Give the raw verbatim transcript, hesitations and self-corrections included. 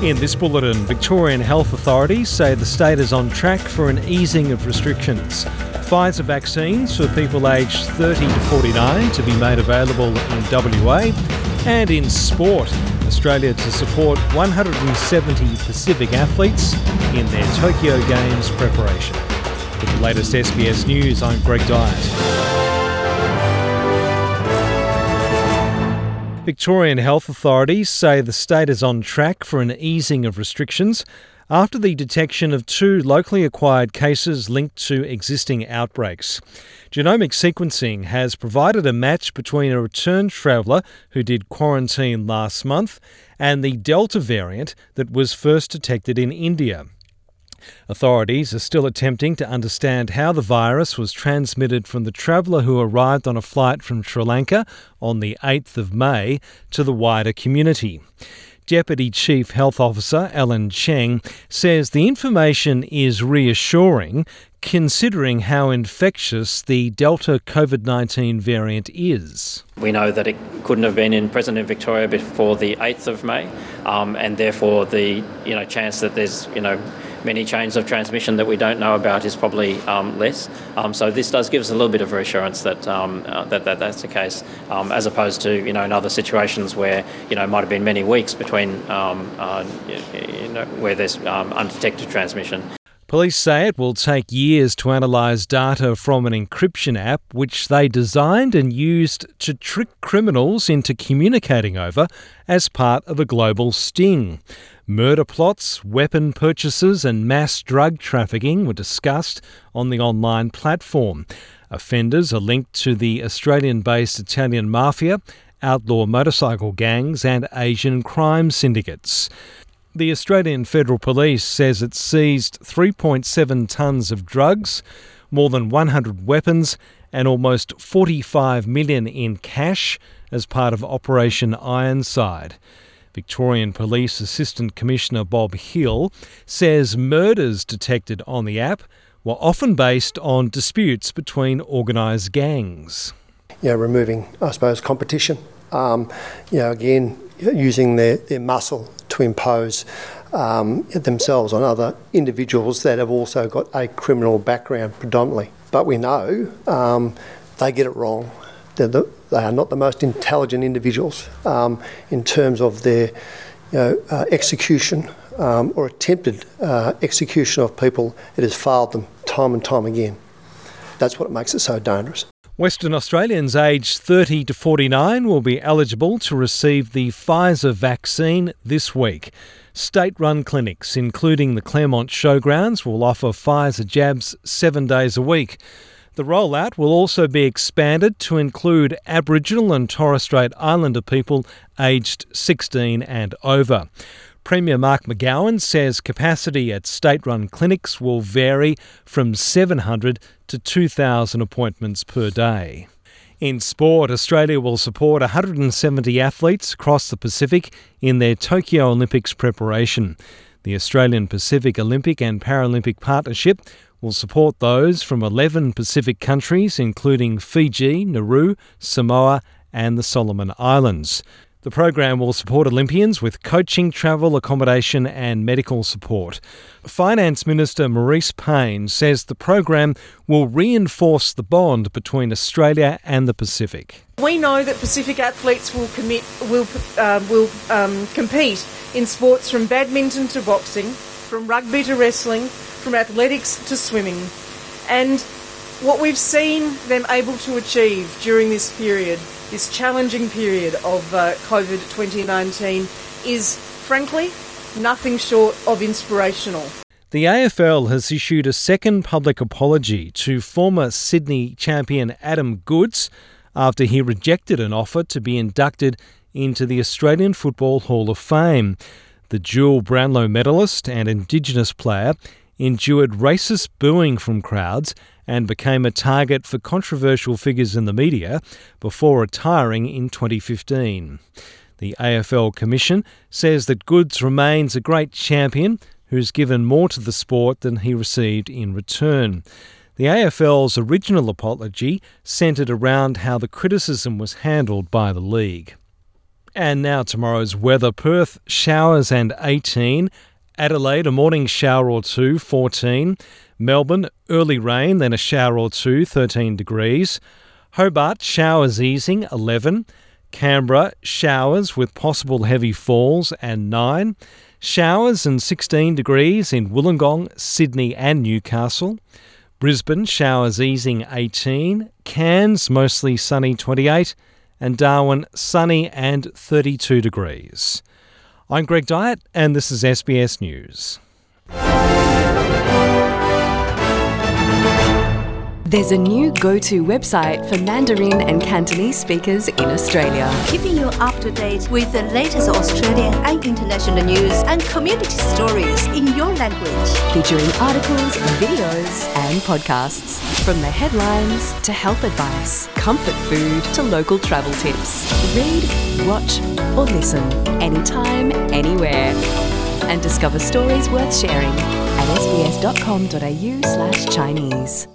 In this bulletin, Victorian health authorities say the state is on track for an easing of restrictions. Pfizer vaccines for people aged thirty to forty-nine to be made available in W A. And in sport, Australia to support one hundred seventy Pacific athletes in their Tokyo Games preparation. With the latest S B S News, I'm Greg Dyett. Victorian health authorities say the state is on track for an easing of restrictions after the detection of two locally acquired cases linked to existing outbreaks. Genomic sequencing has provided a match between a returned traveller who did quarantine last month and the Delta variant that was first detected in India. Authorities are still attempting to understand how the virus was transmitted from the traveller who arrived on a flight from Sri Lanka on the eighth of May to the wider community. Deputy Chief Health Officer Ellen Cheng says the information is reassuring considering how infectious the Delta COVID nineteen variant is. We know that it couldn't have been in present in Victoria before the eighth of May, um, and therefore the you know chance that there's you know many chains of transmission that we don't know about is probably um, less. Um, so this does give us a little bit of reassurance that um, uh, that, that that's the case, um, as opposed to you know in other situations where you know it might have been many weeks between um, uh, you know where there's um, undetected transmission. Police say it will take years to analyse data from an encryption app which they designed and used to trick criminals into communicating over as part of a global sting. Murder plots, weapon purchases and mass drug trafficking were discussed on the online platform. Offenders are linked to the Australian-based Italian mafia, outlaw motorcycle gangs and Asian crime syndicates. The Australian Federal Police says it seized three point seven tonnes of drugs, more than one hundred weapons and almost forty-five million dollars in cash as part of Operation Ironside. Victorian Police Assistant Commissioner Bob Hill says murders detected on the app were often based on disputes between organised gangs. You know, removing, I suppose, competition. Um, you know, again, using their, their muscle to impose um, themselves on other individuals that have also got a criminal background predominantly. But we know um, they get it wrong. They're the, they are not the most intelligent individuals um, in terms of their you know, uh, execution um, or attempted uh, execution of people. It has failed them time and time again. That's what makes it so dangerous. Western Australians aged thirty to forty-nine will be eligible to receive the Pfizer vaccine this week. State-run clinics, including the Claremont Showgrounds, will offer Pfizer jabs seven days a week. The rollout will also be expanded to include Aboriginal and Torres Strait Islander people aged sixteen and over. Premier Mark McGowan says capacity at state-run clinics will vary from seven hundred to two thousand appointments per day. In sport, Australia will support one hundred seventy athletes across the Pacific in their Tokyo Olympics preparation. The Australian Pacific Olympic and Paralympic Partnership will support those from eleven Pacific countries, including Fiji, Nauru, Samoa and the Solomon Islands. The program will support Olympians with coaching, travel, accommodation and medical support. Finance Minister Marise Payne says the program will reinforce the bond between Australia and the Pacific. We know that Pacific athletes will commit, will uh, will um, compete in sports from badminton to boxing, from rugby to wrestling, from athletics to swimming. And what we've seen them able to achieve during this period, this challenging period of uh, COVID twenty nineteen, is, frankly, nothing short of inspirational. The A F L has issued a second public apology to former Sydney champion Adam Goodes after he rejected an offer to be inducted into the Australian Football Hall of Fame. The dual Brownlow medalist and Indigenous player endured racist booing from crowds and became a target for controversial figures in the media before retiring in twenty fifteen. The A F L Commission says that Goodes remains a great champion who's given more to the sport than he received in return. The A F L's original apology centred around how the criticism was handled by the league. And now tomorrow's weather. Perth, showers and eighteen. Adelaide, a morning shower or two, fourteen. Melbourne, early rain, then a shower or two, thirteen degrees. Hobart, showers easing, eleven. Canberra, showers with possible heavy falls, and nine. Showers and sixteen degrees in Wollongong, Sydney and Newcastle. Brisbane, showers easing, eighteen. Cairns, mostly sunny, twenty-eight. And Darwin, sunny and thirty-two degrees. I'm Greg Dyett, and this is S B S News. There's a new go-to website for Mandarin and Cantonese speakers in Australia. Keeping you up to date with the latest Australian and international news and community stories in your language. Featuring articles, videos and podcasts. From the headlines to health advice, comfort food to local travel tips. Read, watch or listen anytime, anywhere. And discover stories worth sharing at sbs.com.au slash Chinese.